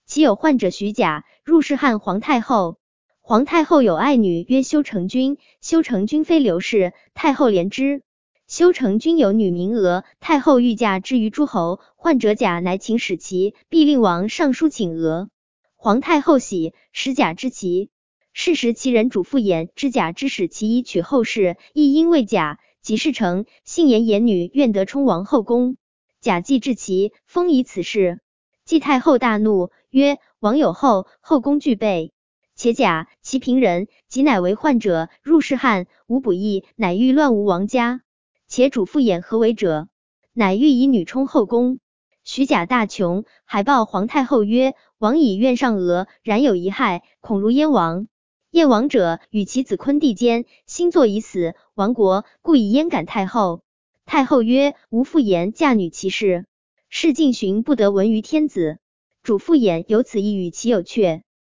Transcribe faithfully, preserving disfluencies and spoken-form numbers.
其有患者徐甲，入仕汉皇太后。皇太后有爱女曰修成君，修成君非刘氏，太后怜之。修成君有女名娥，太后欲嫁之于诸侯，患者甲乃请使其，必令王上书请娥。皇太后喜，使甲之其。是时其人主父偃知甲之使其以娶后氏，亦因为甲，即事成，信言言女愿得充王后宫。甲既至其，封以此事。继太后大怒，曰：王有后，后宫具备。且甲其平人，即乃为患者，入仕汉，无补益，乃欲乱吴王家。且主父偃何为者？乃欲以女充后宫。徐甲大穷，还报皇太后曰：王以愿上娥，然有一害，恐如燕王。燕王者，与其子昆弟奸，星座已死，亡国，故以燕感太后。太后曰：吾父偃嫁女其事，是敬寻不得闻于天子。主父偃有此意与其有阙。